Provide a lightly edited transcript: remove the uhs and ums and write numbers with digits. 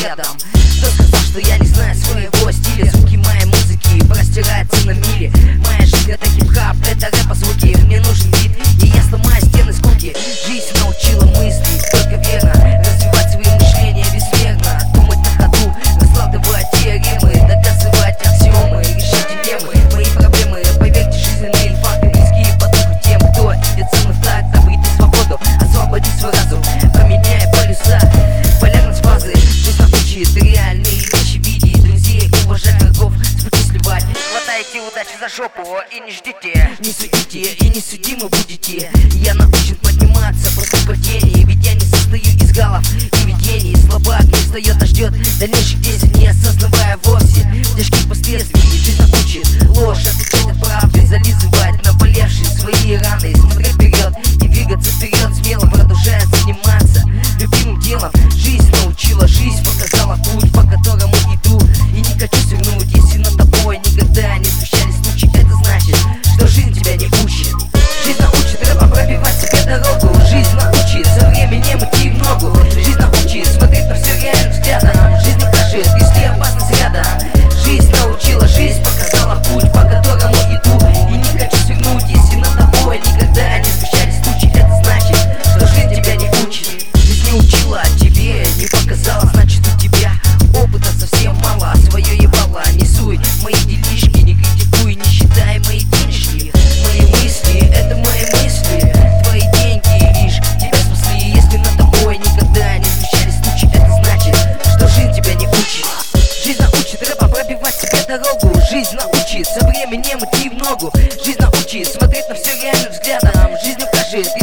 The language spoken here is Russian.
взглядом. Кто сказал, что я не знаю своего стиля? Звуки моей музыки простираются на мили. Моя жизнь это хип-хап, это рэп по звуке. Мне нужен бит, и я сломаю стены скуки. Жизнь научила мыслить только верно, развивать свои мышления бессмертно, думать на ходу, раскладывать теоремы, доказывать аксиомы, решать дилеммы. Мои проблемы, поверьте, жизненные факты близкие по духу тем, кто идет со мной в такт, обрети свободу, освободить свой разум, поменяя полюса, полярность фазы. Жизнь научит реальные вещи видеть, друзей уважать, врагов с пути сливать. Хватайте удачи за жопу и не ждите, не судите и не судимы будете. Я научен подниматься после падений, ведь я не состою из галов и видений. Слабак не встает, а ждет дальнейших действий, не осознавая вовсе тяжких последствий. Жизнь научит ложь отличать от правды, зализывать наболевшие свои раны, смотреть вперед и двигаться вперед, смело продолжая заниматься любимым делом. Жизнь научила, жизнь показала путь, по которому иду, и не хочу свернуть. Если над тобой никогда не случались случаи, это значит, что жизнь тебя не учит. Жизнь научит рэпом пробивать себе дорогу. Жизнь научит со временем идти в ногу. Жизнь научит смотреть на все реальным взглядом. Жизнь не покажет, если опасность рядом. Жизнь научила, жизнь показала путь, по которому иду, и не хочу свернуть. Если над тобой никогда не случались случаи, это значит, что жизнь тебя не учит. Жизнь не учила, а тебе не показала, значит у тебя опыта совсем мало. А свое ебало не суй мои делишки, не критикуй, не считай мои денежки. Мои мысли, это мои мысли, твои деньги лишь тебя спасли. Если над тобой никогда не случались случаи, это значит, что жизнь тебя не учит. Жизнь научит рэпом пробивать себе дорогу. Жизнь научит со временем идти в ногу. Жизнь научит смотреть на все реальным взглядом. Жизнь укажет,